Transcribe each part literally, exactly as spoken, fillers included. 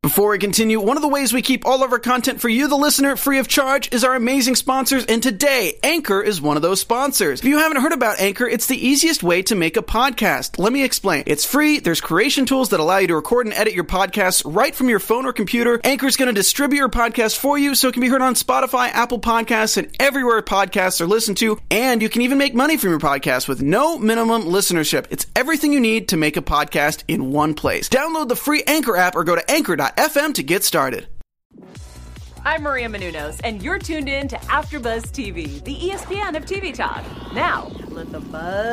Before we continue, one of the ways we keep all of our content for you, the listener, free of charge is our amazing sponsors, and today, Anchor is one of those sponsors. If you haven't heard about Anchor, it's the easiest way to make a podcast. Let me explain. It's free, there's creation tools that allow you to record and edit your podcasts right from your phone or computer. Anchor is going to distribute your podcast for you so it can be heard on Spotify, Apple Podcasts, and everywhere podcasts are listened to, and you can even make money from your podcast with no minimum listenership. It's everything you need to make a podcast in one place. Download the free Anchor app or go to anchor dot f m to get started. I'm Maria Menounos, and you're tuned in to AfterBuzz T V, the E S P N of T V talk. Now, let the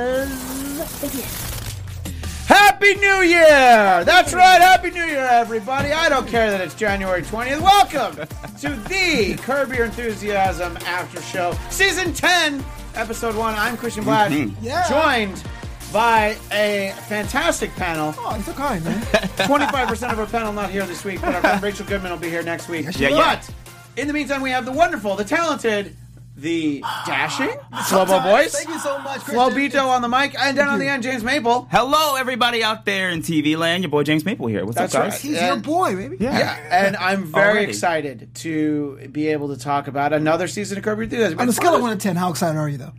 buzz begin. Happy New Year! That's right, Happy New Year, everybody. I don't care that it's January twentieth. Welcome to the Curb Your Enthusiasm After Show, Season ten, Episode one. I'm Christian Blash, Mm-hmm. Yeah. joined by a fantastic panel. Oh, I'm so kind, man. twenty-five percent of our panel not here this week, but our friend Rachel Goodman will be here next week. Yes, Yeah, she but in the meantime, we have the wonderful, the talented, the dashing Flobo Boys. Thank you so much, Christian. Flobito on the mic, and down on the end, James Maple. Hello, everybody out there in T V land. Your boy James Maple here. What's That's up, guys? right. He's And- your boy, baby. Yeah. Yeah, and I'm very Already. excited to be able to talk about another season of Curb Your Enthusiasm. On a It's scale one of one to ten, how excited are you, though?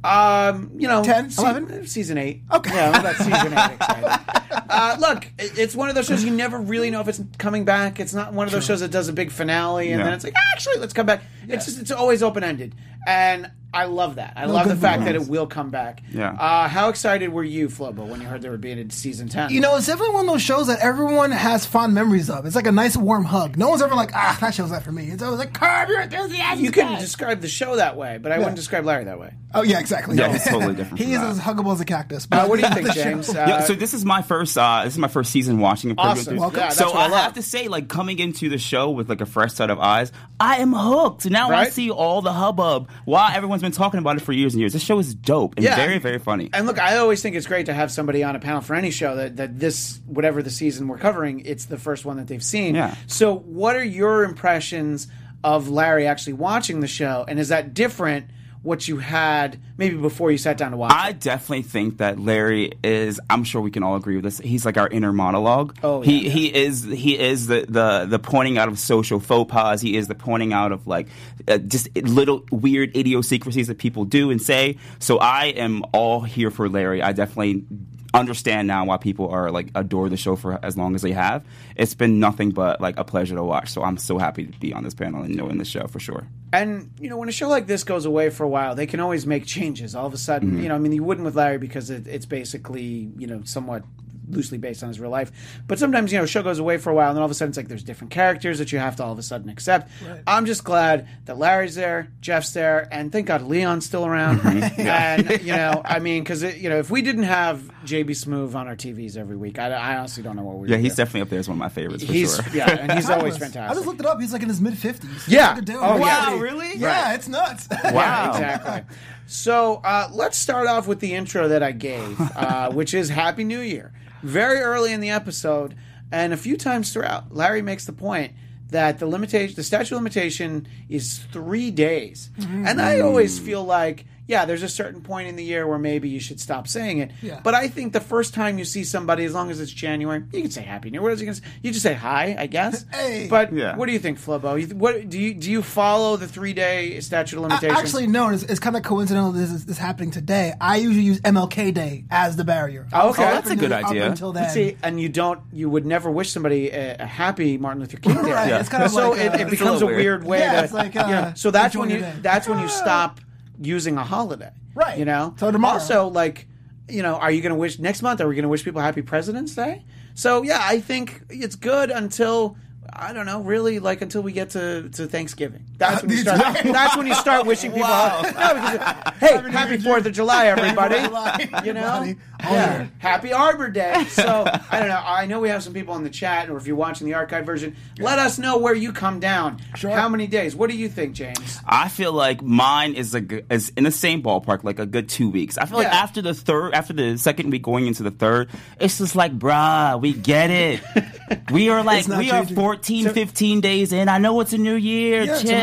Um, you know, ten, se- eleven? season eight. Okay. Yeah, I'm about season eight excited. Uh, look, it- it's one of those shows you never really know if it's coming back. It's not one of those shows that does a big finale and Yeah. then it's like, actually, let's come back. It's just, it's always open ended, and I love that. I No, love the good fact for that us. it will come back. Yeah. Uh, how excited were you, Flobo, when you heard they were being in season ten? You know, it's definitely one of those shows that everyone has fond memories of. It's like a nice warm hug. No one's ever like, ah, that show's not for me. It's always like, Curb Your Enthusiasm. you can describe the show that way, but I wouldn't describe Larry that way. Oh, yeah, exactly. Yeah, it's totally different He from is that. as huggable as a cactus. Uh, but what do you think, the show- James? Uh, Yeah, so this is my first. Uh, this is my first season watching. Curb Your Awesome. Enthusiasm. Yeah, that's so what I I, love. have to say, like coming into the show with like a fresh set of eyes, I am hooked. Now I Right? see all the hubbub. Why everyone's been talking about it for years and years. This show is dope and Yeah. very, very funny. And look, I always think it's great to have somebody on a panel for any show that, that this, whatever the season we're covering, it's the first one that they've seen. Yeah. So what are your impressions of Larry actually watching the show? And is that different what you had maybe before you sat down to watch I it? definitely think that Larry is. I'm sure we can all agree with this. He's like our inner monologue. Oh, he yeah. he is he is the, the the pointing out of social faux pas. He is the pointing out of like uh, just little weird idiosyncrasies that people do and say. So I am all here for Larry. I definitely understand now why people are like adore the show for as long as they have. It's been nothing but like a pleasure to watch. So I'm so happy to be on this panel and knowing the show for sure. And, you know, when a show like this goes away for a while, they can always make changes. All of a sudden, Mm-hmm. you know, I mean, you wouldn't with Larry because it, it's basically, you know, somewhat loosely based on his real life. But sometimes, you know, a show goes away for a while, and then all of a sudden it's like there's different characters that you have to all of a sudden accept. Right. I'm just glad that Larry's there, Jeff's there, and thank God Leon's still around. Mm-hmm. And, you know, I mean, because, you know, if we didn't have J B Smoove on our T Vs every week, I, I honestly don't know what we Yeah, would he's do. definitely up there as one of my favorites for He's, sure. yeah, and he's always Timeless. fantastic. I just looked it up. He's like in his mid fifties. Yeah. Like a dude. Oh, yeah. Wow, really? Yeah, Right. it's nuts. Yeah, Wow. exactly. So uh, let's start off with the intro that I gave, uh, which is Happy New Year. Very early in the episode, and a few times throughout, Larry makes the point that the limitation, the statute of limitation, is three days. And I always feel like, yeah, there's a certain point in the year where maybe you should stop saying it. Yeah. But I think the first time you see somebody, as long as it's January, you can say Happy New Year. What else you can say? You just say hi, I guess. Hey. But Yeah. what do you think, Flobo? You th- what do you do? You follow the three day statute of I- limitations? Actually, no, it's, it's kind of coincidental this is, this is happening today. I usually use M L K Day as the barrier. Oh, okay. Up That's a good until- idea. Up until then. See, and you don't, you would never wish somebody a, a happy Martin Luther King Day. Right, Yeah. it's kind of so like, it, uh, it it's a becomes a, little weird weird. way Yeah, to, it's like, you know, uh, so that's enjoy when you, your day. that's when you stop using a holiday. Right. You know? So tomorrow. Also, like, you know, are you going to wish, next month, are we going to wish people Happy President's Day? So, yeah, I think it's good until, I don't know, really, like, until we get to, to Thanksgiving. That's when you start, that's when you start wishing people, Wow. no, because, hey, happy fourth of July, everybody. You know? Everybody. Yeah. Happy Arbor Day. So, I don't know. I know we have some people in the chat, or if you're watching the archive version, let us know where you come down. Sure. How many days? What do you think, James? I feel like mine is a g- is in the same ballpark, like a good two weeks. I feel like Yeah. after the third, after the second week going into the third, it's just like, bruh, we get it. We are like, It's not we are changing. fourteen, fifteen days in. I know it's a new year. Yeah, Chill.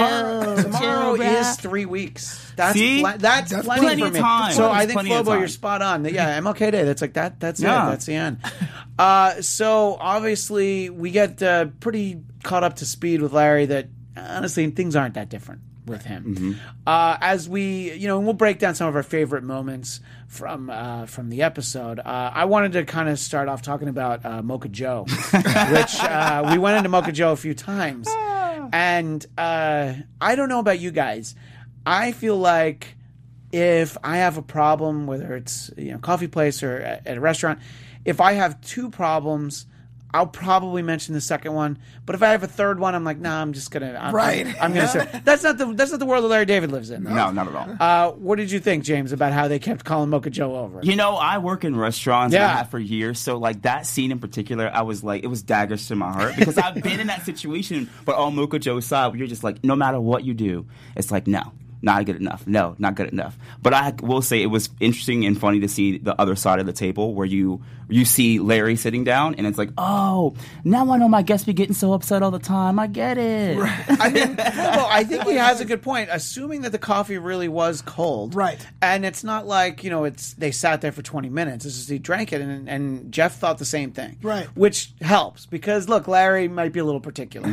tomorrow, chill, tomorrow chill, is bruh. three weeks. That's See? pl- that's, That's plenty, plenty for of me. time. So That's I think plenty of Flobo, time. you're spot on. Yeah, M L K Day. That's like that. That's Yeah. it. That's the end. Uh, so obviously we get uh, pretty caught up to speed with Larry. That honestly things aren't that different with him. Mm-hmm. Uh, as we, you know, and we'll break down some of our favorite moments from uh, from the episode. Uh, I wanted to kind of start off talking about uh, Mocha Joe, which uh, we went into Mocha Joe a few times, and uh, I don't know about you guys. I feel like if I have a problem, whether it's you know coffee place or at, at a restaurant, if I have two problems, I'll probably mention the second one. But if I have a third one, I'm like, nah, I'm just gonna. I'm, Right. I'm, I'm gonna say that's not the that's not the world that Larry David lives in. No, not at all. Uh, what did you think, James, about how they kept calling Mocha Joe over? You know, I work in restaurants and Yeah. I have for years, so like that scene in particular, I was like, it was daggers to my heart because I've been in that situation, but on Mocha Joe's side, where you're just like, no matter what you do, it's like, no, not good enough. No, not good enough. But I will say it was interesting and funny to see the other side of the table where you you see Larry sitting down and it's like, oh, now I know my guests be getting so upset all the time. I get it. I mean, well, I think he has a good point. Assuming that the coffee really was cold, Right. And it's not like you know, it's they sat there for twenty minutes. It's just he drank it, and and Jeff thought the same thing, Right. Which helps because look, Larry might be a little particular.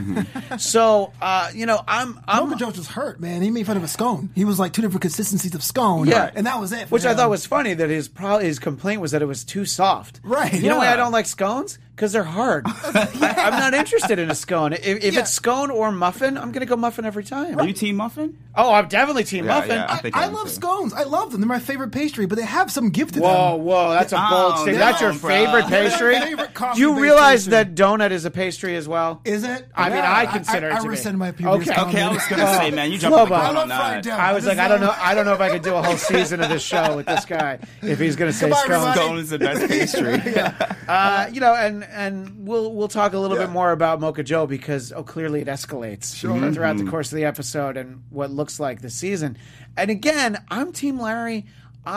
So, uh, you know, I'm I'm Mocha Joe just hurt, man. He made fun of a scone. He was like two different consistencies of scone. Yeah. And that was it. for Which I him. thought was funny that his pro- his complaint was that it was too soft. Right, You know why yeah. I don't like scones? Because they're hard. I, I'm not interested in a scone. If, if Yeah. it's scone or muffin, I'm going to go muffin every time. Are you Team Muffin? Oh, I'm definitely team Yeah, muffin. yeah. I I, think I I am love too. scones. I love them. They're my favorite pastry, but they have some gift to Whoa, them. whoa, that's a Oh, bold statement. That's your no, bro. favorite pastry? Favorite Do coffee you based realize pastry. that donut is a pastry as well? Is it? I mean, Yeah, I consider I, it I, to I be. rescind my previous Okay. comment. Okay, I was gonna say, man, you jumped Flobo. the gun I on love fried that. dough. I was Just like, I don't know. saying. I don't know if I could do a whole season of this show with this guy if he's going to say Goodbye, scones. everybody. Scone is the best pastry. Uh, you know, and and we'll we'll talk a little Yeah. bit more about Mocha Joe because oh, clearly it escalates Sure. throughout the course of the episode and what looks like the season. And again, I'm Team Larry.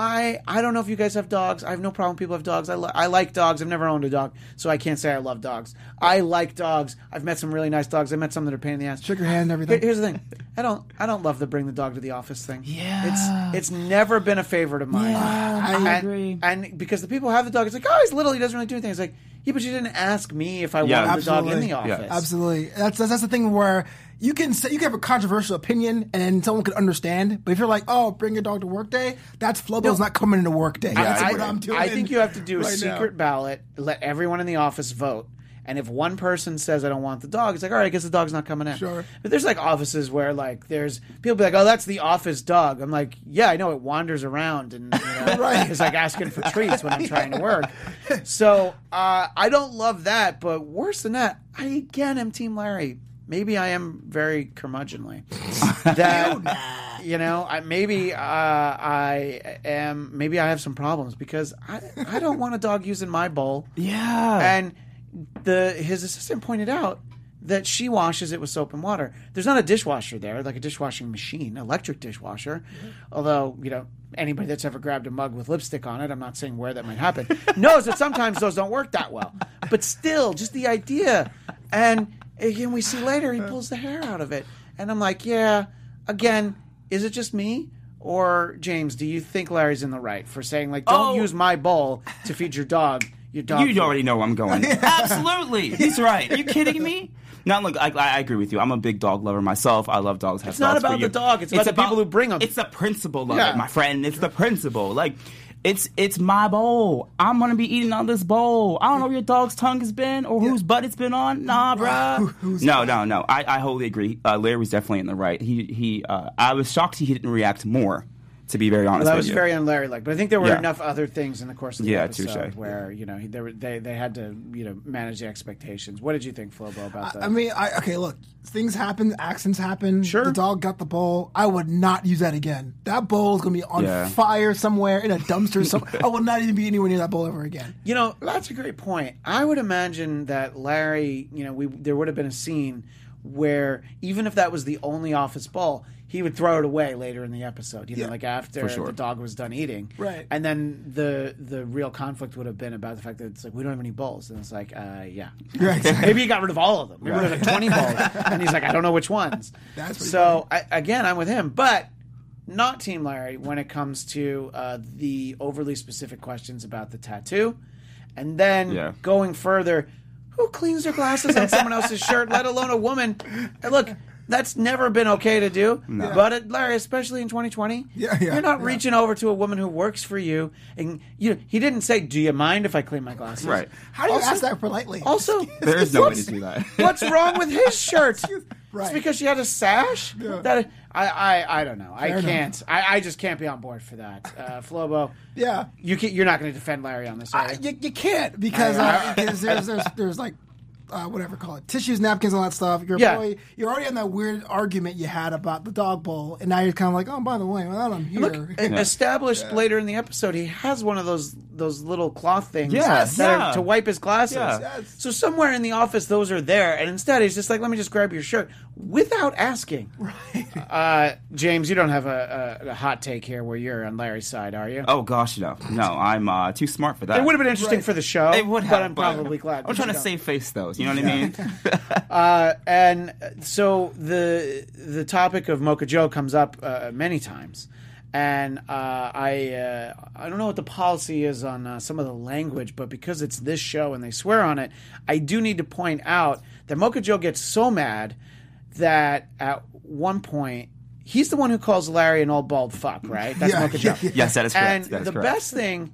I I don't know if you guys have dogs. I have no problem. People have dogs. I li- I like dogs. I've never owned a dog, so I can't say I love dogs. I like dogs. I've met some really nice dogs. I met some that are pain in the ass. Shook your hand and Here- everything. Here's the thing. I don't I don't love the bring the dog to the office thing. Yeah. It's it's never been a favorite of mine. Yeah, I and, agree. And because the people who have the dog, it's like, oh, he's little, he doesn't really do anything. It's like, yeah, but you didn't ask me if I Yeah, wanted the dog in absolutely. the office. Yeah. Absolutely. Absolutely. That's, that's that's the thing where you can say you can have a controversial opinion and someone could understand, but if you're like, oh, bring your dog to work day, that's Flobo's not coming into work day. that's I, what I'm doing. I think you have to do a right now. secret ballot, let everyone in the office vote. And if one person says I don't want the dog, it's like, all right, I guess the dog's not coming in. Sure. But there's like offices where like there's people be like, oh, that's the office dog. I'm like, yeah, I know it wanders around and you know, Right. it's like asking for treats when I'm trying to work. So uh, I don't love that, but worse than that, I again am Team Larry. Maybe I am very curmudgeonly. That you know, I, maybe uh, I am. Maybe I have some problems because I I don't want a dog using my bowl. Yeah. And the his assistant pointed out that she washes it with soap and water. There's not a dishwasher there, like a dishwashing machine, electric dishwasher. Although, you know, anybody that's ever grabbed a mug with lipstick on it, I'm not saying where that might happen, knows that sometimes those don't work that well. But still, just the idea. And again, we see later he pulls the hair out of it. And I'm like, yeah, again, is it just me? Or, James, do you think Larry's in the right for saying, like, don't Oh. use my bowl to feed your dog? Your dog You food? already know where I'm going. Absolutely. He's right. Are you kidding me? Now, look, I, I agree with you. I'm a big dog lover myself. I love dogs. Have It's not dogs for about you. the dog. It's about the people who bring 'em. It's the principle of Yeah. it, my friend. It's the principle. Like, it's it's my bowl. I'm going to be eating on this bowl. I don't know where your dog's tongue has been or whose butt it's been on. Nah, bro. No, no, no. I, I wholly agree. Uh, Larry was definitely in the right. He, he. Uh, I was shocked he didn't react more, to be very honest Well, that with was you. very un-Larry-like, but I think there were Yeah. enough other things in the course of the Yeah, episode touche. where you know he, they, were, they they had to you know manage the expectations. What did you think, Flobo, about that? I mean, I, okay, look, things happen, accidents happen. Sure. The dog got the bowl. I would not use that again. That bowl is going to be on Yeah. fire somewhere in a dumpster. somewhere. I will not even be anywhere near that bowl ever again. You know, that's a great point. I would imagine that Larry, you know, we there would have been a scene where even if that was the only office bowl, he would throw it away later in the episode, you know, Yeah, like after for sure. the dog was done eating. Right. And then the the real conflict would have been about the fact that it's like, we don't have any bowls. And it's like, uh, yeah. Right. Maybe he got rid of all of them. Maybe right. rid of twenty bowls. And he's like, I don't know which ones. That's pretty so, I, again, I'm with him. But not Team Larry when it comes to uh, the overly specific questions about the tattoo. And then Yeah. going further, who cleans their glasses on someone else's shirt, let alone a woman? And look, that's never been okay to do. No. But, it, Larry, especially in twenty twenty, Yeah, yeah, you're not yeah. reaching over to a woman who works for you. And you, he didn't say, do you mind if I clean my glasses? Right. How do you Also- ask that politely? Also, There is no way what's- to do that. What's wrong with his shirt? Right. It's because she had a sash? Yeah. That I, I, I don't know. I Fair can't. I, I just can't be on board for that. Uh, Flobo, yeah. you can, you're not going to defend Larry on this, are Uh, you? you, you can't because uh, because there's, there's there's like uh, whatever call it tissues, napkins, all that stuff. You're Yeah. probably, you're already on that weird argument you had about the dog bowl, and now you're kind of like, oh, by the way, well, I'm here. Look, e- established later in the episode, he has one of those those little cloth things Yes, that yeah. are to wipe his glasses. Yeah. Yes. So somewhere in the office, those are there, and instead he's just like, "Let me just grab your shirt," without asking. Right. Uh, James, you don't have a, a, a hot take here where you're on Larry's side, are you? Oh gosh, no, no, I'm uh, too smart for that. It would have been interesting Right. for the show, It would have, but I'm probably glad. I'm that trying you to don't. save face those. You know what I mean? Uh, and so the the topic of Mocha Joe comes up uh, many times, and uh, I uh, I don't know what the policy is on uh, some of the language, but because it's this show and they swear on it, I do need to point out that Mocha Joe gets so mad that at one point he's the one who calls Larry an old bald fuck, right? That's Yeah, Mocha Joe. yeah, yeah. Yes, that is correct. And That is the correct. best thing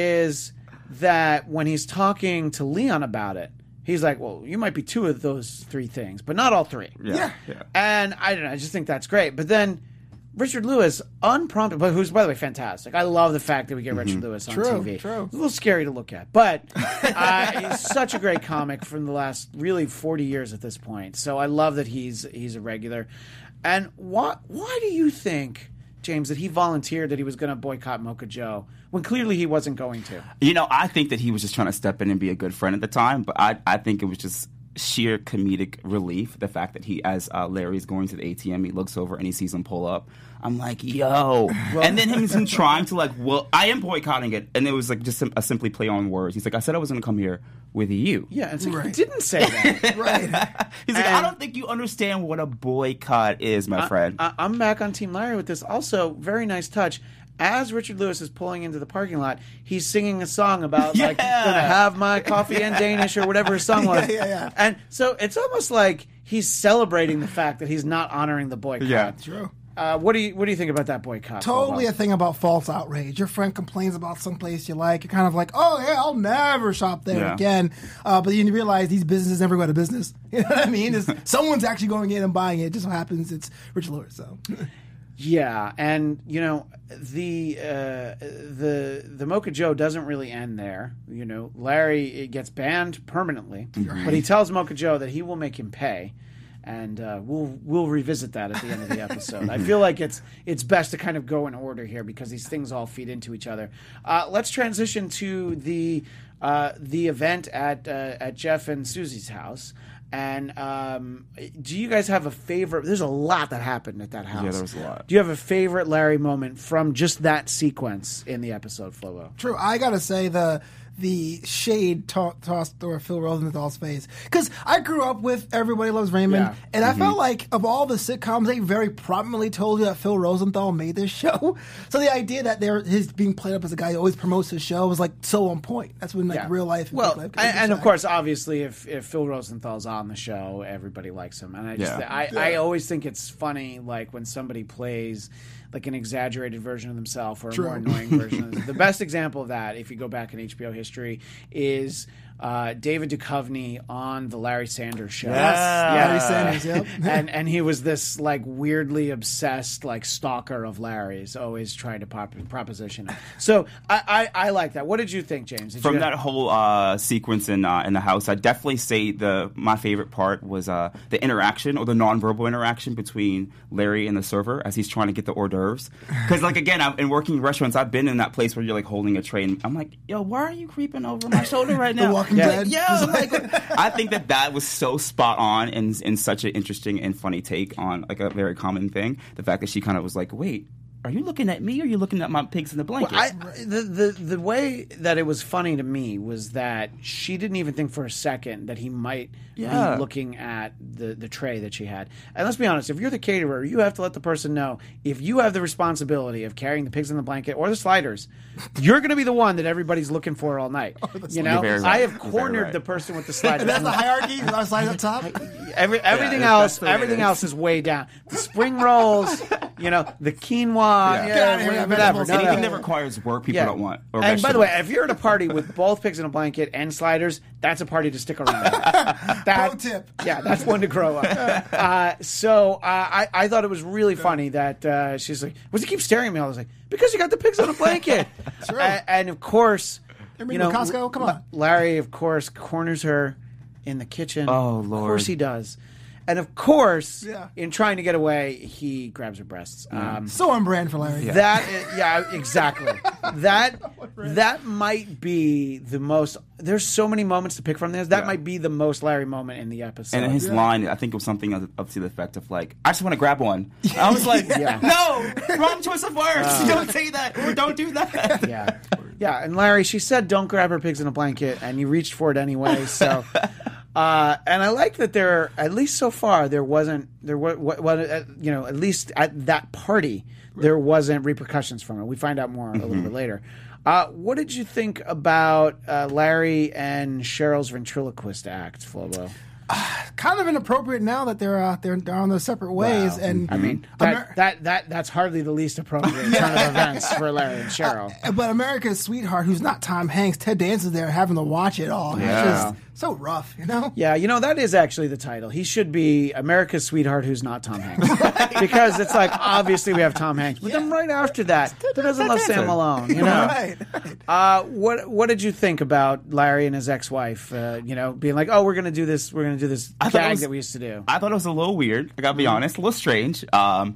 is that when he's talking to Leon about it, he's like, well, you might be two of those three things, but not all three. Yeah, Yeah. yeah. And I don't know, I just think that's great. But then Richard Lewis, unprompted, but who's, by the way, fantastic. I love the fact that we get Richard Lewis on True, T V. true. It's a little scary to look at, but uh, he's such a great comic from the last really forty years at this point. So I love that he's he's a regular. And why, why do you think, James, that he volunteered that he was going to boycott Mocha Joe when clearly he wasn't going to? You know, I think that he was just trying to step in and be a good friend at the time, but I, I think it was just sheer comedic relief. The fact that he, as uh, Larry's going to the A T M, he looks over and he sees him pull up. I'm like, yo. And then him, him trying to like, well, I am boycotting it. And it was like just a, a simply play on words. He's like, I said I was going to come here with you. Yeah, and so he Right. didn't say that. Right. He's like, I And- don't think you understand what a boycott is, my friend. I, I'm back on Team Larry with this. Also, very nice touch. As Richard Lewis is pulling into the parking lot, he's singing a song about like Yeah. gonna have my coffee and Danish or whatever his song was. Yeah, yeah, yeah. And so it's almost like he's celebrating the fact that he's not honoring the boycott. Yeah. True. Uh, what do you what do you think about that boycott? Totally a Bobo? thing about false outrage. Your friend complains about someplace you like. You're kind of like, oh, yeah, I'll never shop there Yeah. again. Uh, but then you realize these businesses never go out of business. You know what I mean? It's, someone's actually going in and buying it. It just so happens it's Richard Lewis. So. Yeah, and you know the uh, the the Mocha Joe doesn't really end there. You know, Larry gets banned permanently, but he tells Mocha Joe that he will make him pay, and uh, we'll we'll revisit that at the end of the episode. I feel like it's it's best to kind of go in order here because these things all feed into each other. Uh, let's transition to the uh, the event at uh, at Jeff and Susie's house. And um, do you guys have a favorite? There's a lot that happened at that house. Yeah, there was a lot. Do you have a favorite Larry moment from just that sequence in the episode, Flobo? True. I gotta say the the shade to- tossed through Phil Rosenthal's face because I grew up with Everybody Loves Raymond, Yeah. and I felt like of all the sitcoms, they very prominently told you that Phil Rosenthal made this show. So the idea that they're his being played up as a guy who always promotes his show was like so on point. That's when like Yeah. real life. Well, fake life and, and of intersect. course, obviously, if, if Phil Rosenthal's on the show, everybody likes him. And I just, Yeah. I, I always think it's funny, like when somebody plays like an exaggerated version of themselves or a True. more annoying version. of them. The best example of that, if you go back in H B O history, is uh, David Duchovny on the Larry Sanders Show. Yes, Yeah. Larry Sanders. Yep. and and he was this like weirdly obsessed like stalker of Larry's, always trying to pop, proposition him. So I, I I like that. What did you think, James? Did From you that whole uh, sequence in uh, in the house, I'd definitely say the my favorite part was uh, the interaction or the nonverbal interaction between Larry and the server as he's trying to get the hors d'oeuvres. Because like again, I'm, in working restaurants, I've been in that place where you're like holding a tray, and I'm like, yo, why are you creeping over my shoulder right now? walking Walking Yeah. Dead. Yeah, like, I think that that was so spot on and, and such an interesting and funny take on like a very common thing. The fact that she kind of was like, wait, are you looking at me or are you looking at my pigs in the blanket? I, the, the the way that it was funny to me was that she didn't even think for a second that he might Yeah. be looking at the, the tray that she had. And let's be honest, if you're the caterer, you have to let the person know if you have the responsibility of carrying the pigs in the blanket or the sliders, you're going to be the one that everybody's looking for all night. You know, You're very I right. have You're very cornered right. the person with the sliders. And that's the hierarchy. I slide up top. Every, everything Yeah, else, that's the way it everything is. else is way down. The spring rolls, you know, the quinoa, yeah, Get outta here, whatever. vegetables. No, no. Anything that requires work, people don't want. Or and by the vegetables. way, if you're at a party with both pigs in a blanket and sliders, that's a party to stick around. That, Pro tip. Yeah, that's one to grow up. Uh, so uh, I, I thought it was really funny that uh, she's like, "What's he keep staring at me?" I was like, "Because you got the pigs on a blanket." True. A- and of course, They're meeting you know, at Costco? Come on. Larry, of course, corners her in the kitchen. Oh, Of Lord. course he does. And of course, Yeah. in trying to get away, he grabs her breasts. Um, So on brand for Larry. that is, yeah, exactly. that that might be the most. There's so many moments to pick from this. That Yeah. might be the most Larry moment in the episode. And his line, I think it was something up up to the effect of like, I just want to grab one. I was like, Yeah. no, wrong choice of words. Don't say that or don't do that. yeah, yeah. And Larry, she said, "Don't grab her pigs in a blanket," and you reached for it anyway. So. Uh, and I like that there, at least so far, there wasn't there was what, what uh, you know, at least at that party, there wasn't repercussions from it. We find out more a little bit later. Uh, what did you think about uh, Larry and Cheryl's ventriloquist act, Flobo? Kind of inappropriate now that they're uh, they're, they're on their separate ways. And I mean, Amer- that, that that that's hardly the least appropriate turn of events for Larry and Cheryl. but America's Sweetheart, who's not Tom Hanks, Ted Danson's there having to watch it all. Yeah. It's just so rough, you know? Yeah, you know, that is actually the title. He should be America's Sweetheart who's not Tom Hanks. Because it's like, obviously we have Tom Hanks. But then right after that, who doesn't love Sam Malone, you know? Right. Uh, what what did you think about Larry and his ex-wife, uh, you know, being like, oh, we're going to do this, we're going to do this I thought it gag was- that we used to do? I thought it was a little weird. I gotta be honest, a little strange. Um,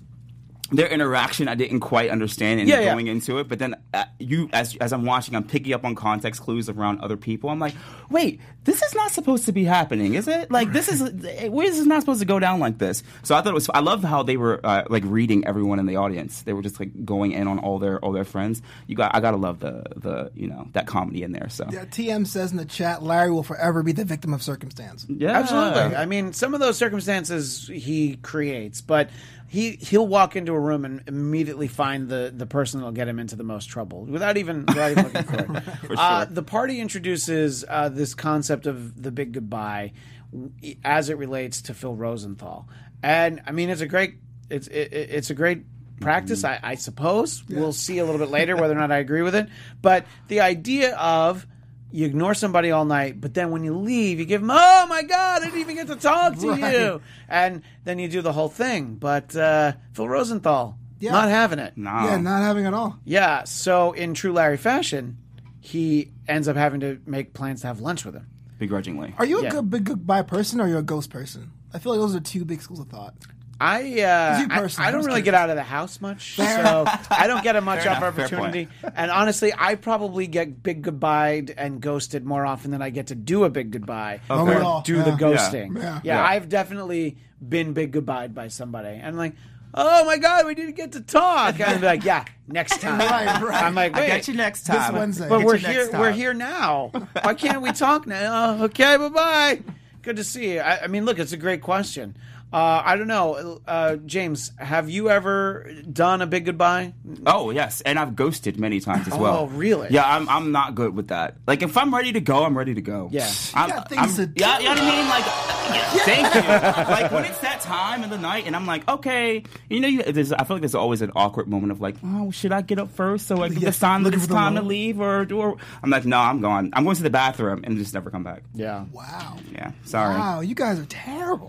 their interaction, I didn't quite understand and Yeah, yeah. going into it. But then, uh, you, as as I'm watching, I'm picking up on context clues around other people. I'm like, wait, this is not supposed to be happening, is it? Like, this is where this is not supposed to go down like this. So I thought it was. I loved how they were uh, like reading everyone in the audience. They were just like going in on all their all their friends. You got, I gotta love the the you know that comedy in there. So Yeah, T M says in the chat, Larry will forever be the victim of circumstance. yeah, Absolutely. I mean, some of those circumstances he creates, but he he'll walk into a room and immediately find the, the person that'll get him into the most trouble without even without even looking for it. For uh, sure. the party introduces uh, this concept of the big goodbye w- as it relates to Phil Rosenthal, and I mean, it's a great it's it, it's a great practice, Mm-hmm. I, I suppose. We'll see a little bit later whether or not I agree with it, but the idea of you ignore somebody all night, but then when you leave, you give them, oh my God, I didn't even get to talk to Right. you. And then you do the whole thing. But uh, Phil Rosenthal, Yeah. not having it. no. Yeah, not having it all. Yeah, so in true Larry fashion, he ends up having to make plans to have lunch with him. begrudgingly. Are you a Yeah. good big goodbye person or are you a ghost person? I feel like those are two big schools of thought. I uh, You I, personally, I don't I'm really curious. get out of the house much, so I don't get a much Fair up enough, fair opportunity. And honestly, I probably get big goodbyed and ghosted more often than I get to do a big goodbye Don't we or all? do the Yeah. ghosting. Yeah. Yeah. Yeah. I've definitely been big goodbyed by somebody, and like, oh my God, we didn't get to talk. And I'd be like, yeah, next time. Right, right. I'm like, I wait, got you next This time. Wednesday. but Get we're you next here. time. We're here now. Why can't we talk now? Okay, bye bye. Good to see you. I, I mean, look, it's a great question. Uh, I don't know, uh, James. Have you ever done a big goodbye? Oh yes, and I've ghosted many times as well. Oh, really? Yeah, I'm I'm not good with that. Like if I'm ready to go, I'm ready to go. Yeah. I'm, got things I'm- to yeah, do. you know what I mean? Like, thank you. Like when it's that time in the night, and I'm like, okay, you know, you, there's, I feel like there's always an awkward moment of like, oh, should I get up first so I can Yeah, it's time looking it's for the time to moment. leave or do? Or, I'm like, no, I'm gone. I'm going to the bathroom and just never come back. Yeah. Wow. Yeah, sorry. Wow, you guys are terrible.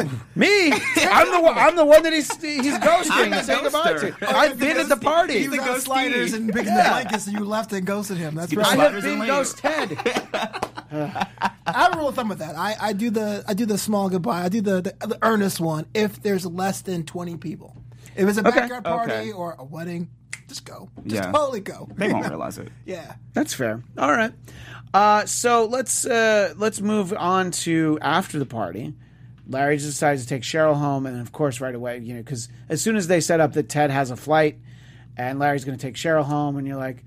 Me? I'm the one. I'm the one that he's he's ghosting I'm and the saying goodbye to. ghoster. I've been at the party. He was the on ghostee. sliders and big in the blankets, and you left and ghosted him. That's Get the I right. have sliders and been leave. ghost head. I have a rule of thumb with that. I, I do the I do the small goodbye. I do the, the the earnest one if there's less than twenty people. If it's a Okay. backyard party Okay. or a wedding, Just go. Just Yeah. totally go. They won't realize it. Yeah. That's fair. All right. Uh, so let's uh, let's move on to after the party. Larry just decides to take Cheryl home, and of course, right away, you know, because as soon as they set up that Ted has a flight, and Larry's going to take Cheryl home, and you're like,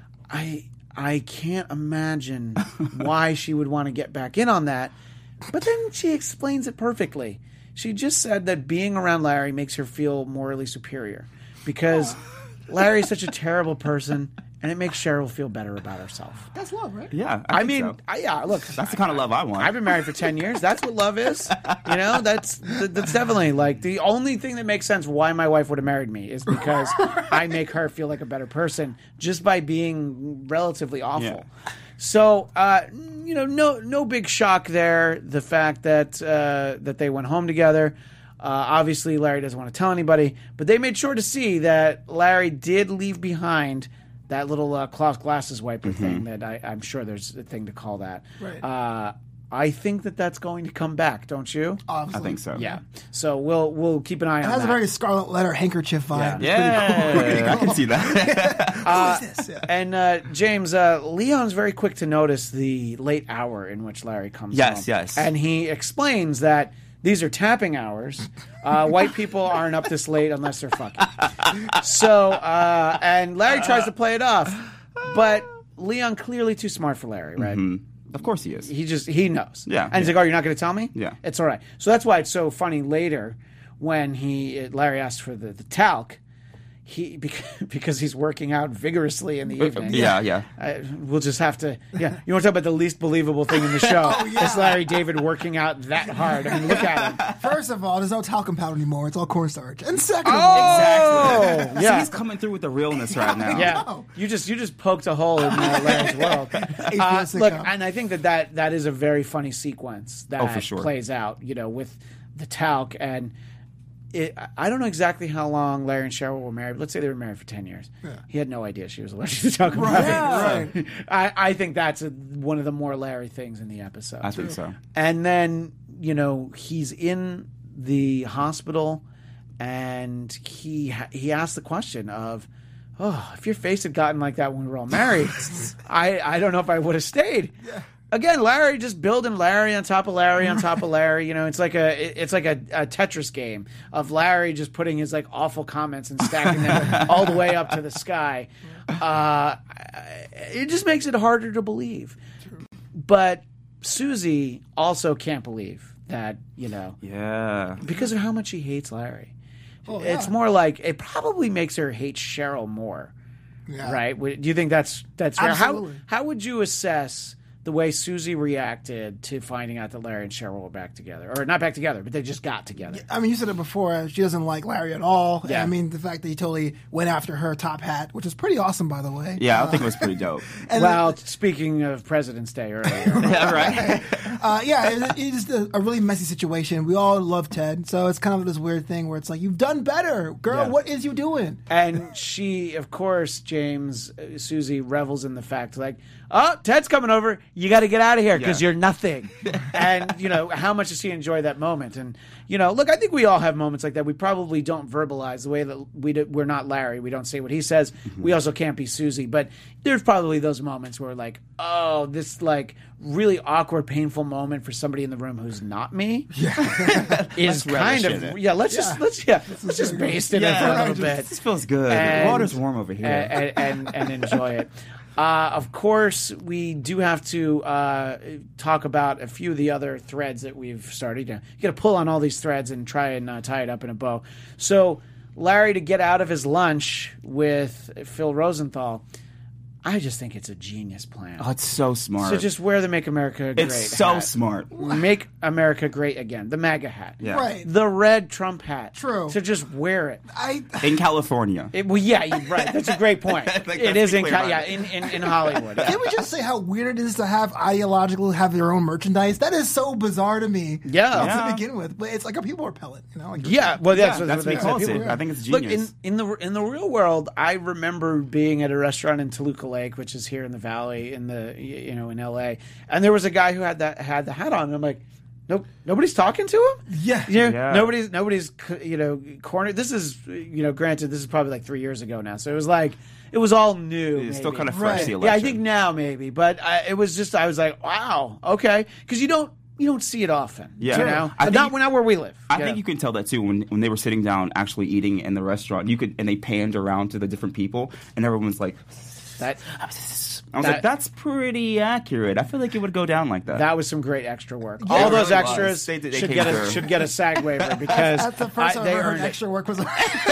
I I can't imagine why she would want to get back in on that. But then she explains it perfectly. She just said that being around Larry makes her feel morally superior because Larry's such a terrible person, and it makes Cheryl feel better about herself. That's love, right? Yeah, I, I think mean, so. I, yeah, look, That's the kind of love I want. I've been married for ten years. That's what love is. You know, that's that's definitely like the only thing that makes sense why my wife would have married me is because I make her feel like a better person just by being relatively awful. Yeah. So, uh, you know, no no big shock there. The fact that uh, that they went home together. Uh, obviously, Larry doesn't want to tell anybody, but they made sure to see that Larry did leave behind that little uh, cloth glasses wiper Mm-hmm. thing that I, I'm sure there's a thing to call that. Right. Uh, I think that that's going to come back, don't you? Obviously. I think so. Yeah. So we'll we'll keep an eye It on has that. a very Scarlet Letter handkerchief vibe. Yeah. It's pretty Yeah, I can see that. cool. Who is this? Yeah. And uh, James, uh, Leon's very quick to notice the late hour in which Larry comes Yes, home. yes. And he explains that these are tapping hours. Uh, white people aren't up this late unless they're fucking. So, uh, and Larry tries to play it off, but Leon clearly too smart for Larry, right? Of course he is. He just he knows. Yeah, And he's yeah. like, "Oh, you're not going to tell me?" Yeah. It's all right. So that's why it's so funny later when he Larry asked for the, the talc. He because, because he's working out vigorously in the evening. Yeah, yeah. Uh, we'll just have to. Yeah, you want to talk about the least believable thing in the show? Oh, yeah. It's Larry David working out that hard. I mean, look at him. First of all, there's no talcum powder anymore. It's all cornstarch. And second of Oh, all, Exactly. yeah. So he's coming through with the realness right now. Yeah, No. you just you just poked a hole in uh, Larry's world. Uh, sitcom. look, and I think that, that that is a very funny sequence that Oh, for sure. plays out. You know, with the talc and. It, I don't know exactly how long Larry and Cheryl were married. But let's say they were married for ten years. He had no idea she was allergic to talcum powder. Right, right. I, I think that's a, one of the more Larry things in the episode. I think so. And then, you know, he's in the hospital and he ha- he asked the question of, oh, if your face had gotten like that when we were all married, I, I don't know if I would have stayed. Again, Larry just building Larry on top of Larry on top of Larry. You know, it's like a it's like a, a Tetris game of Larry just putting his like awful comments and stacking them all the way up to the sky. Uh, it just makes it harder to believe. But Susie also can't believe that, you know, Yeah. because of how much she hates Larry. Oh, It's yeah. more like it probably makes her hate Cheryl more. Yeah. Right? Would- Do you think that's that's fair? Absolutely. How how would you assess the way Susie reacted to finding out that Larry and Cheryl were back together, or not back together, but they just got together? I mean, you said it before. She doesn't like Larry at all. Yeah. I mean, the fact that he totally went after her top hat, which is pretty awesome, by the way. Yeah, I think it was pretty dope. And Well, speaking of President's Day earlier, Yeah, right? Oh, Uh, yeah, it, it is a, a really messy situation. We all love Ted, so it's kind of this weird thing where it's like, you've done better, girl. Yeah. What is you doing? and she, of course, James, uh, Susie revels in the fact like, oh, Ted's coming over. You got to get out of here because Yeah. you're nothing. And you know, how much does he enjoy that moment? And you know, look, I think we all have moments like that. We probably don't verbalize the way that we do, we're not Larry. We don't say what he says. We also can't be Susie. But there's probably those moments where like, oh, this like really awkward, painful moment for somebody in the room who's not me. Yeah, is Let's kind relish of in it. yeah. Let's just let's yeah let's just baste in it for a Yeah, little bit. this feels good. And- the water's warm over here. and, and, and enjoy it. Uh, of course, we do have to uh, talk about a few of the other threads that we've started. You, know, you got to pull on all these threads and try and uh, tie it up in a bow. So, Larry to get out of his lunch with Phil Rosenthal, I just think it's a genius plan. oh, it's so smart. So just wear the Make America Great it's so hat. smart. Make America Great Again. The MAGA hat. Yeah. Right. The red Trump hat. True. So just wear it. I In California. It, well, yeah, you're right. That's a great point. Like, It let's is be in, clear Ca- about yeah, it. in, in, in Hollywood. Can we just say how weird it is to have ideological have their own merchandise? That is so bizarre to me. Yeah. To Yeah. begin with, but it's like a people repellent, you know? Like Yeah, well, that's, Yeah, what, that's what he they calls said. it. People- I think it's Look, in, genius. in the in the real world, I remember being at a restaurant in Toluca Lake, which is here in the valley, in the you know in L A, and there was a guy who had that had the hat on, and I'm like, Nope. Nobody's talking to him? Yeah. You know, Yeah. Nobody's, nobody's, you know, cornered. This is, you know, granted, this is probably like three years ago now. So it was like, it was all new. It's still maybe. kind of fresh, Right. the Yeah, election. I think now maybe. But I, it was just, I was like, wow, okay. Because you don't, you don't see it often. Yeah. You know? I think not, you- not where we live. I you think know? you can tell that too when when they were sitting down actually eating in the restaurant. You could and they panned around to the different people and everyone's like, That, I was That- like, that's pretty accurate. I feel like it would go down like that. that was some great extra work. Yeah, all it those really extras was. They did- they should came get a through. should get a SAG waiver because That's the first I- time they I ever heard earned it. extra work was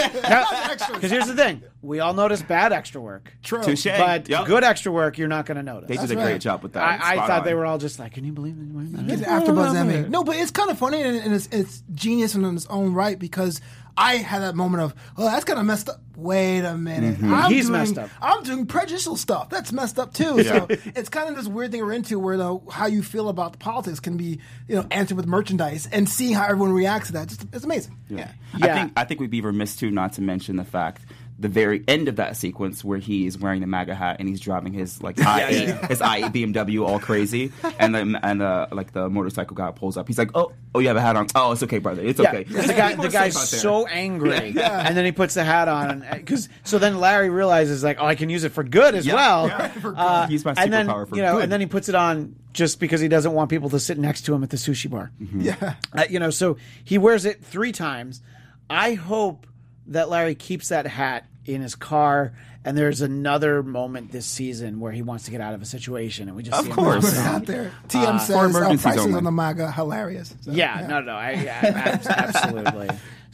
Because extras. here's the thing: we all notice bad extra work, True. Touche. but Yep. good extra work you're not going to notice. They did That's a great right. job with that. I, I Spot thought on. they were all just like, "Can you believe it?" It's AfterBuzz Emmy. No, but it's kind of funny and, and it's, it's genius in its own right because I had that moment of, oh, that's kind of messed up. Wait a minute, I'm He's doing, messed up. I'm doing prejudicial stuff. That's messed up too. So it's kind of this weird thing we're into where the, how you feel about the politics can be, you know, answered with merchandise and seeing how everyone reacts to that. Just, it's amazing. Yeah. I Yeah. think I think we'd be remiss too not to mention the fact the very end of that sequence where he is wearing the MAGA hat and he's driving his like I eight his I eight B M W all crazy and the and uh, like the motorcycle guy pulls up. He's like, oh oh you have a hat on. Oh, it's okay, brother. It's Yeah, okay. 'cause the guy, People the are guy's safe out there. so angry, and then he puts the hat on, because so then Larry realizes like, oh, I can use it for good as Yeah. well. Yeah. For good. Uh, Use my and then superpower for you know, good. and then he puts it on just because he doesn't want people to sit next to him at the sushi bar. Yeah. Uh, you know, so he wears it three times. I hope that Larry keeps that hat in his car, and there's another moment this season where he wants to get out of a situation, and we just Of see him course. Put it out there. T M says uh, emergencies prices only. on the MAGA hilarious. So, Yeah, no, no, I, yeah, ab- absolutely.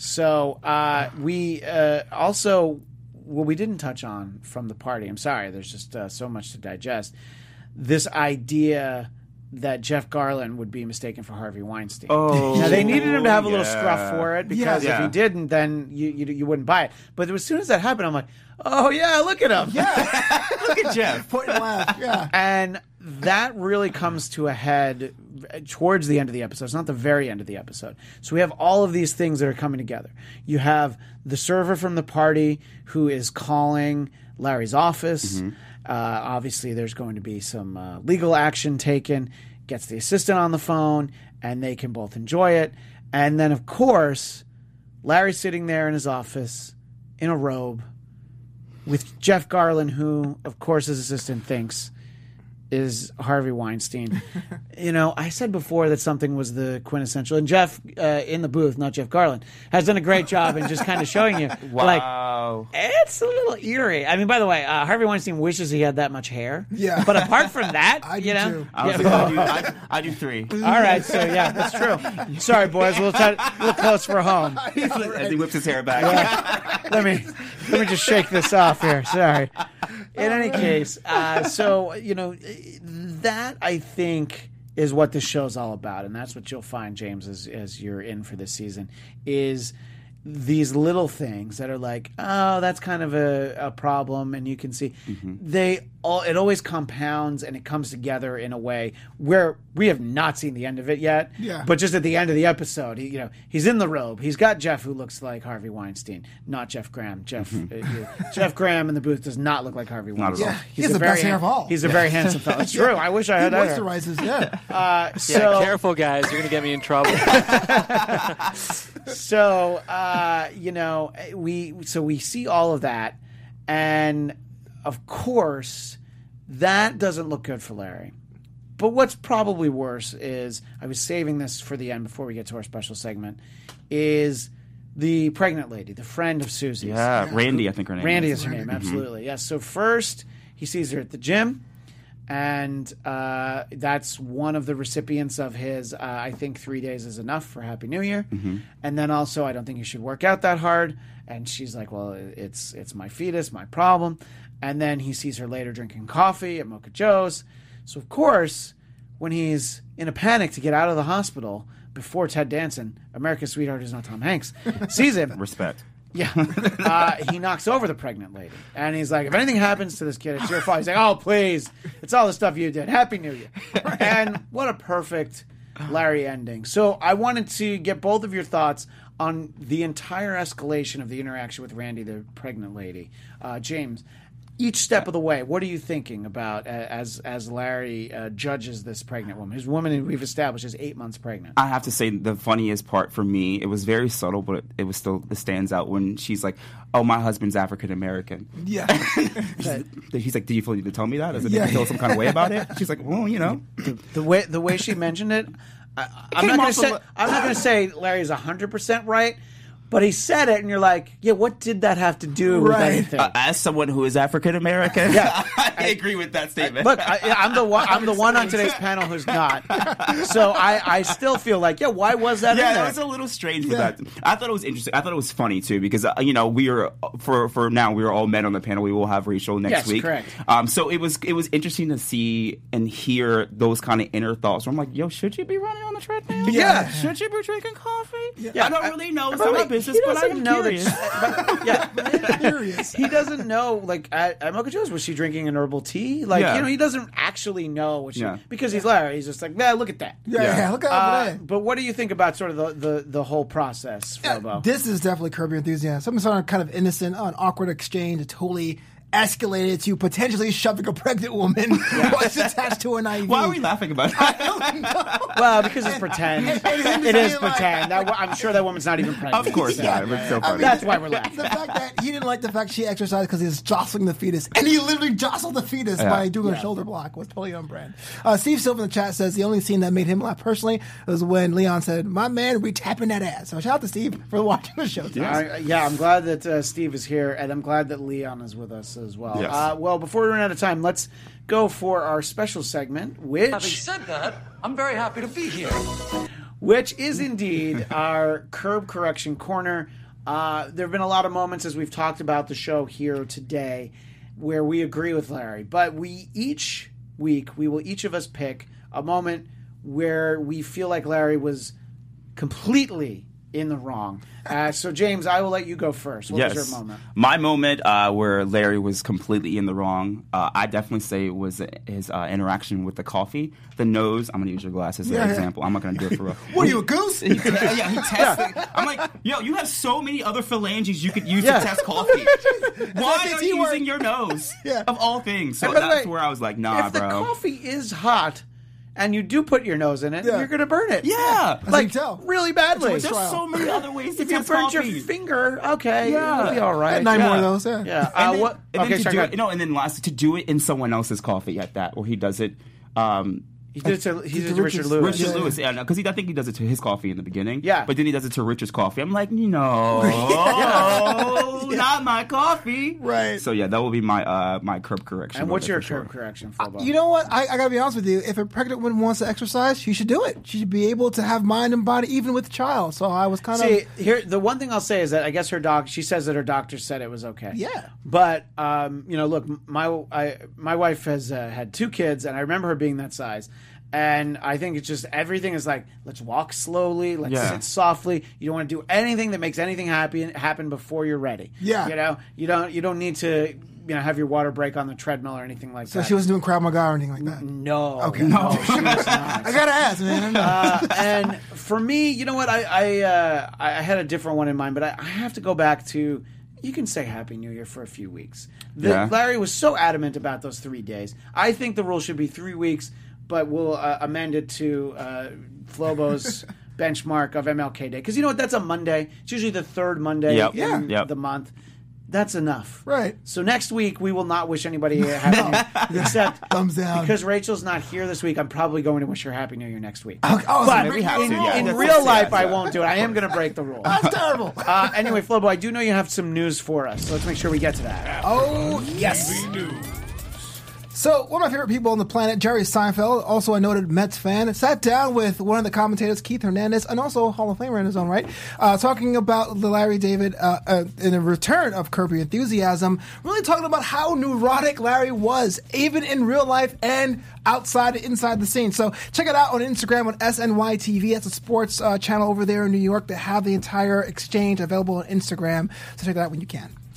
So uh, we uh, also, what we didn't touch on from the party, I'm sorry, there's just uh, so much to digest, this idea that Jeff Garland would be mistaken for Harvey Weinstein. Oh, Now, they needed him to have a little yeah. scruff for it, because Yeah. if he Yeah. didn't, then you, you you wouldn't buy it. But as soon as that happened, I'm like, oh, yeah, look at him. Yeah. Look at Jeff. Point and laugh. Yeah. And that really comes to a head towards the end of the episode. It's not the very end of the episode. So we have all of these things that are coming together. You have the server from the party who is calling Larry's office. Mm-hmm. Uh, obviously, there's going to be some uh, legal action taken. Gets the assistant on the phone, and they can both enjoy it. And then, of course, Larry's sitting there in his office in a robe with Jeff Garland, who, of course, his assistant thinks is Harvey Weinstein. You know, I said before that something was the quintessential, and Jeff uh, in the booth, not Jeff Garland, has done a great job in just kind of showing you, like, Wow. it's a little eerie. I mean, by the way, uh, Harvey Weinstein wishes he had that much hair. Yeah. But apart from that, I do you know, too. I, was yeah. like, I, do, I, I do three. All right, so yeah, that's true. Sorry, boys, we'll try a little close for home. As he whips his hair back. let me let me just shake this off here. Sorry. In any case, uh, so you know that I think is what this show's all about, and that's what you'll find, James, as as you're in for this season, is these little things that are like, oh, that's kind of a, a problem, and you can see they all it always compounds and it comes together in a way where we have not seen the end of it yet. Yeah. But just at the end of the episode, he, you know, he's in the robe. He's got Jeff, who looks like Harvey Weinstein, not Jeff Graham. Jeff uh, you- Jeff Graham in the booth does not look like Harvey Not at Weinstein. all. Yeah, he has a the very best hair han- of all. He's a very handsome fellow. It's true. I wish I He had that. hair. moisturizes, yeah. Uh, so, Yeah, careful, guys. You're gonna get me in trouble. so uh, you know, we so we see all of that, and of course, that doesn't look good for Larry. But what's probably worse is, I was saving this for the end before we get to our special segment, is the pregnant lady, the friend of Susie's. Yeah, Randy, I think her name Randy is. is her name, absolutely. Yes. So first, he sees her at the gym, and uh, that's one of the recipients of his, uh, I think three days is enough for Happy New Year. And then also, I don't think you should work out that hard. And she's like, well, it's it's my fetus, my problem. And then he sees her later drinking coffee at Mocha Joe's. So, of course, when he's in a panic to get out of the hospital before Ted Danson, America's sweetheart who's not Tom Hanks, sees him. Respect. Yeah. Uh, he knocks over the pregnant lady. And he's like, if anything happens to this kid, it's your fault. He's like, oh, please. It's all the stuff you did. Happy New Year. And what a perfect Larry ending. So I wanted to get both of your thoughts on the entire escalation of the interaction with Randy, the pregnant lady. Uh, James, each step of the way, what are you thinking about uh, as as Larry uh, judges this pregnant woman? His woman, we've established, is eight months pregnant. I have to say the funniest part for me, it was very subtle, but it, it was still it stands out when she's like, "Oh, my husband's African American." Yeah. He's like, "Do you feel you to tell me that? Does it Yeah. make you feel some kind of way about it?" She's like, "Well, you know." The way the way she mentioned it, I, I'm came not going off to say a li- I'm not going to say Larry's one hundred percent right, but he said it, and you're like, yeah, what did that have to do with Right. anything? Uh, as someone who is African American, Yeah. I agree with that statement. Look, I, I'm the one. I'm the one on today's panel who's not. So I, I still feel like, yeah, why was that yeah, in there? it was a little strange for Yeah. that. I thought it was interesting. I thought it was funny too because uh, you know we are for for now we are all men on the panel. We will have Rachel next Yes, week. correct. Um, so it was it was interesting to see and hear those kind of inner thoughts. Where I'm like, yo, should you be running on the treadmill? Yeah. Should you be drinking coffee? Yeah. I don't I- really know. It's By the not my way, business, he but doesn't I'm know curious. That, but, yeah, Curious. he doesn't know. Like at, at Mocha Joe's, was she drinking an herbal tea? Like Yeah. you know, he doesn't actually know what she Yeah. because he's Larry. He's just like, man, look at that. Yeah, Yeah. yeah, look out Uh, for that. but what do you think about sort of the the, the whole process, Flobo? This is definitely Curb Your Enthusiasm. Something sort of kind of innocent, an awkward exchange. It totally escalated to potentially shoving a pregnant woman while she's attached to an I V. Why are we laughing about that? Well, because it's pretend. and him It is saying, like- pretend. That, wo- I'm sure that woman's not even pregnant. Of course not. It's so funny. That's why we're laughing. The fact that he didn't like the fact she exercised because he was jostling the fetus, and he literally jostled the fetus Yeah. by doing a shoulder block was totally on brand. Uh, Steve Silva in the chat says the only scene that made him laugh personally was when Leon said, "My man, we tapping that ass." So shout out to Steve for watching the show. Today. I, yeah, I'm glad that uh, Steve is here, and I'm glad that Leon is with us as well. Yes. Uh, well, before we run out of time, let's go for our special segment, Having which said that, I'm very happy to be here. which is indeed our curb correction corner. Uh, there have been a lot of moments as we've talked about the show here today where we agree with Larry, but we each week we will each of us pick a moment where we feel like Larry was completely in the wrong. Uh, so, James, I will let you go first. What yes. was your moment? My moment uh, where Larry was completely in the wrong, uh, I definitely say it was his uh, interaction with the coffee, the nose. I'm going to use your glass as an Yeah, yeah. example. I'm not going to do it for real. What are you, a goose? He, yeah, he tested. I'm like, yo, you have so many other phalanges you could use Yeah. to test coffee. Why S A are T you word. using your nose? Yeah. Of all things. So And by the that's way, where I was like, nah, if the bro. coffee is hot and you do put your nose in it, Yeah. you're going to burn it. Yeah. As Like, you can tell. really badly. There's so many other ways to If you test burnt coffee. your finger, okay, Yeah. it'll be all right. Nine Yeah. more of those, yeah. Yeah. And Uh, then, what? and then Okay, to sorry, do go it, ahead. no, and then last to do it in someone else's coffee at that, or he does it. Um, He did it to, he did it to to Richard Richard's- Lewis. Richard Yeah, Lewis, yeah, because I think he does it to his coffee in the beginning. Yeah. but then he does it to Richard's coffee. I'm like, no, not my coffee. Right. So yeah, that will be my uh, my curb correction. And what's moment your for sure. curb correction, Football? You know what? I, I gotta be honest with you. If a pregnant woman wants to exercise, she should do it. She should be able to have mind and body even with child. So I was kind See, of here the one thing I'll say is that I guess her doc. She says that her doctor said it was okay. Yeah. But um, you know, look, my I my wife has uh, had two kids, and I remember her being that size. And I think it's just everything is like, let's walk slowly, let's Yeah. sit softly. You don't want to do anything that makes anything happy happen before you're ready. Yeah. you know, you don't you don't need to you know have your water break on the treadmill or anything like so that. she wasn't doing Krav Maga or anything like that. no, Okay. no, she was not. I gotta ask, man. Uh, and for me, you know what? I I, uh, I had a different one in mind, but I, I have to go back to. You can say Happy New Year for a few weeks. The, Yeah. Larry was so adamant about those three days. I think the rule should be three weeks, but we'll uh, amend it to uh, Flobo's benchmark of M L K Day. Because you know what? That's a Monday. It's usually the third Monday Yep. in Yep. the month. That's enough. Right. So next week, we will not wish anybody a Happy New Year. Except Thumbs down. because Rachel's not here this week, I'm probably going to wish her Happy New Year next week. Okay, oh, so But break we have in, to, yeah. in That's- real yeah, life, I yeah. won't do it. I am going to break the rule. That's terrible. Uh, anyway, Flobo, I do know you have some news for us, so let's make sure we get to that. Oh, yes. So, one of my favorite people on the planet, Jerry Seinfeld, also a noted Mets fan, sat down with one of the commentators, Keith Hernandez, and also a Hall of Famer in his own right, uh, talking about the Larry David uh, uh, in a return of Curb Your Enthusiasm, really talking about how neurotic Larry was, even in real life and outside and inside the scene. So, check it out on Instagram on S N Y T V. That's a sports uh, channel over there in New York that have the entire exchange available on Instagram. So, check it out when you can.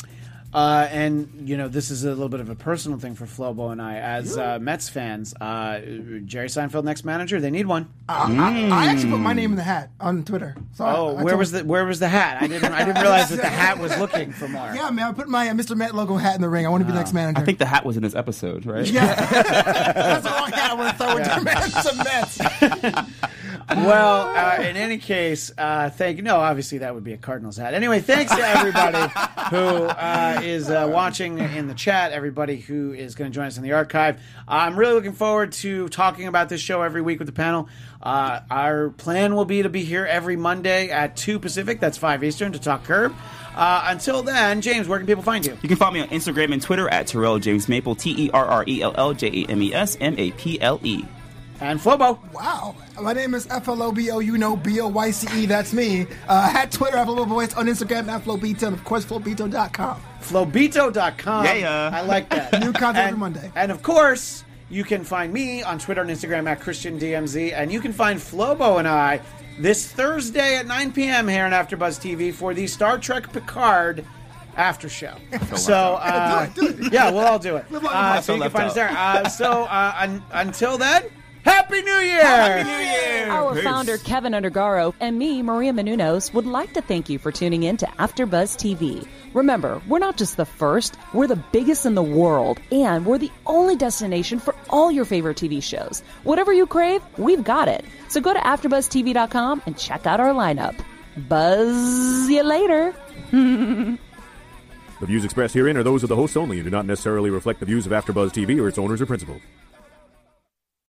Uh, and, you know, this is a little bit of a personal thing for Flobo and I. As uh, Mets fans, uh, Jerry Seinfeld, next manager, they need one. Uh, mm. I, I actually put my name in the hat on Twitter. So oh, I, I where told, was the where was the hat? I didn't I didn't realize that the hat was looking for more. Yeah, man, I put my uh, Mister Met logo hat in the ring. I want to be the next manager. I think the hat was in this episode, right? Yeah. That's the wrong hat I want to throw into the Mets. Well, uh, in any case, uh, thank you. No, obviously that would be a Cardinals hat. Anyway, thanks to everybody who uh, is uh, watching in the chat, everybody who is going to join us in the archive. I'm really looking forward to talking about this show every week with the panel. Uh, our plan will be to be here every Monday at two Pacific, that's five Eastern, to talk Curb. Uh, until then, James, where can people find you? You can find me on Instagram and Twitter at Terrell James Maple, T E R R E L L J A M E S M A P L E. And Flobo. Wow. My name is F L O B O, you know, B O Y C E, that's me. Uh, at Twitter, F L O Voice, on Instagram, at Flobito, and of course, Flobito dot com. Flobito dot com. Yeah, yeah. I like that. New content and, every Monday. And of course, you can find me on Twitter and Instagram at Christian D M Z, and you can find Flobo and I this Thursday at nine p.m. here on AfterBuzz T V for the Star Trek Picard after show. So, uh, do it, do it. yeah, we'll all do it. Uh, so you can left find out. us there. Uh, so, uh, un- until then, Happy New Year! Happy New Year! Our Peace. founder, Kevin Undergaro, and me, Maria Menounos, would like to thank you for tuning in to AfterBuzz T V. Remember, we're not just the first, we're the biggest in the world, and we're the only destination for all your favorite T V shows. Whatever you crave, we've got it. So go to after buzz T V dot com and check out our lineup. Buzz you later. The views expressed herein are those of the hosts only and do not necessarily reflect the views of AfterBuzz T V or its owners or principals.